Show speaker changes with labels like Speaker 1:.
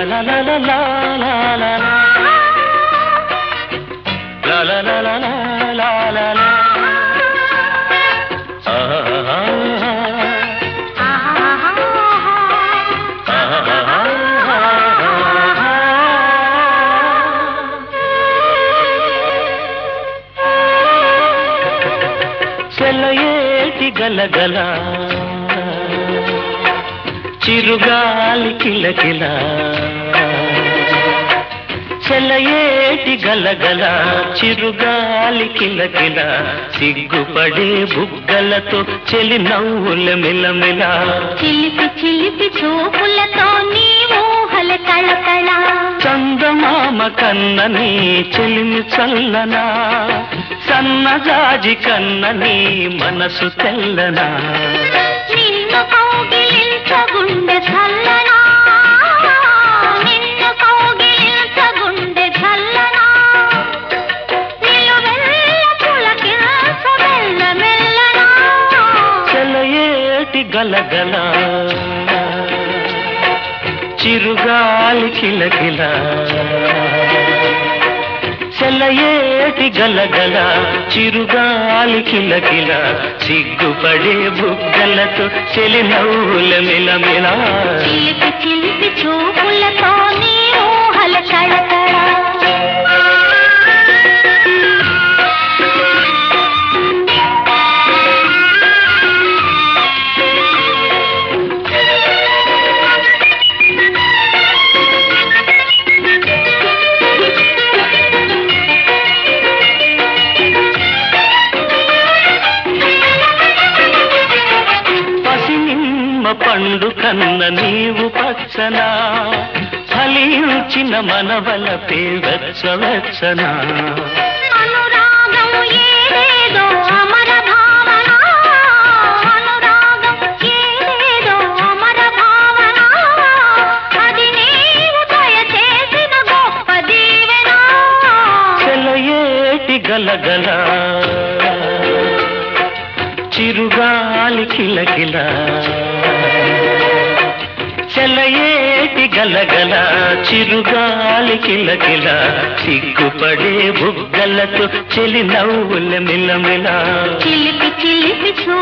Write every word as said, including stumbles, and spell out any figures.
Speaker 1: la la la la la la la la la la la la la. సెలయేటి గలగల చిరుగాలి కిలకిల సెలయేటి గలగల చిరుగాలి కిలకిల సిగ్గుపడే బుగ్గలతో చెలి నవ్వుల మిలమిల
Speaker 2: చిలిపి చిలిపి చూపులతో నీ ఊహల కళకళ
Speaker 1: చందమామ కన్నని చెలిమి చల్లనా సన్నజాజి కన్నని మనసు తెల్లనా
Speaker 2: నిన్ను కౌగిలించగుండె చల్లనా నిన్ను కౌగిలించగుండె చల్లనా నిలువెల్ల పులకించ మెల్ల మెల్లనా
Speaker 1: సెలయేటి గలగల చిరుగాలి కిలకిల సెలయేటి గలగల చిరుగాలి కిలకిల సిగ్గుపడే బుగ్గలతో చెలి నవ్వుల మిలమిల
Speaker 2: చిలిపి చిలిపి చూపులతో నీ ఊహల కళకళ
Speaker 1: పండు కన్న నీవు పచ్చనా ఫలించిన మనవలపే వెచ్చ వెచ్చనా
Speaker 2: అనురాగం ఏదో అమర భావన అనురాగం ఏదో అమర భావన అది నీవు దయచేసిన గొప్ప దీవెన
Speaker 1: సెలయేటి గలగల చిరుగాలి కిలకిల సెలయేటి గలగల చిరుగాలి కిలకిల సిగ్గుపడే బుగ్గలతో చెలి నవ్వుల మిలమిల
Speaker 2: చిలిపి చిలిపి చూ